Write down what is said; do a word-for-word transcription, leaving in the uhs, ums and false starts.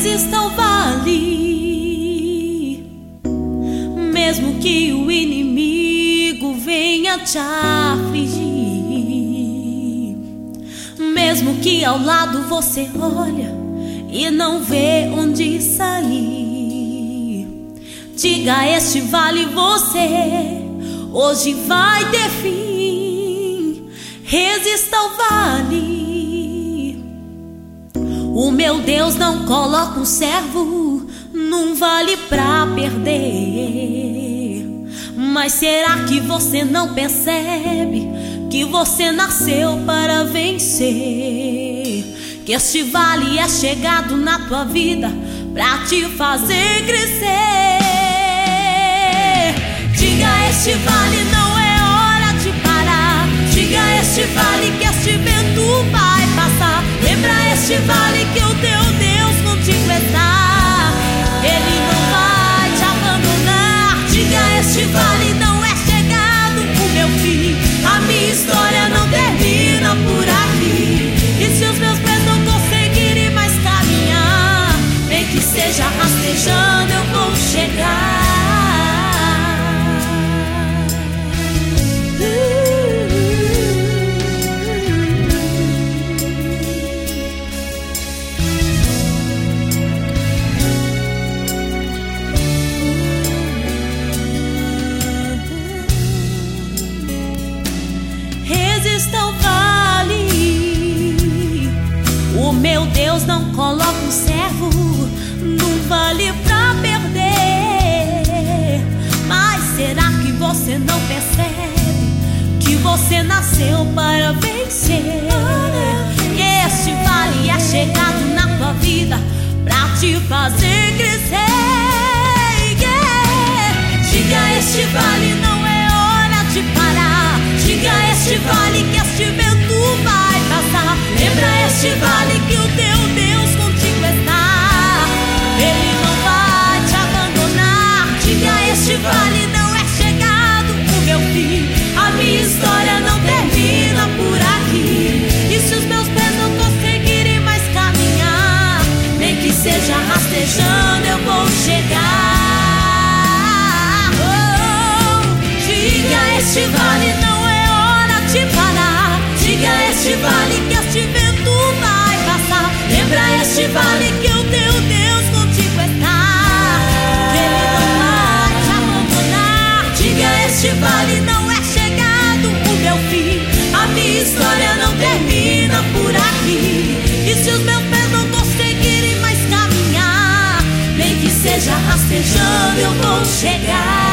Resista ao vale, mesmo que o inimigo venha te afligir, mesmo que ao lado você olha e não vê onde sair. Diga a este vale, você hoje vai ter fim. Resista ao vale. O meu Deus não coloca um servo num vale pra perder. Mas será que você não percebe que você nasceu para vencer? Que este vale é chegado na tua vida pra te fazer crescer. Diga a este vale, não é hora de parar. Diga a este vale que este vento vai passar. Lembra este vale que o teu Deus contigo está. Ele não vai te abandonar. Diga a este vale, não é chegado o meu fim. A minha história não termina por aqui. E se os meus pés não conseguirem mais caminhar, nem que seja rastejando eu vou chegar. Resista ao vale. O meu Deus não coloca um servo num vale pra perder. Mas será que você não percebe que você nasceu para vencer? Que este vale é chegado na tua vida pra te fazer crescer. Yeah. Diga a este vale, não é hora de parar. Diga a este vale que este vento vai passar. Lembra este vale que o teu Deus contigo está. Ele não vai te abandonar. Diga a este vale, não é chegado o meu fim. A minha história não termina por aqui. E se os meus pés não conseguirem mais caminhar, nem que seja rastejando eu vou chegar. Oh, diga a este vale, não de parar. Diga a este vale que este vento vai passar. Lembra este vale que o teu Deus contigo está. Ele não vai te abandonar. Diga a este vale, não é chegado o meu fim. A minha história não termina por aqui. E se os meus pés não conseguirem mais caminhar, nem que seja rastejando eu vou chegar.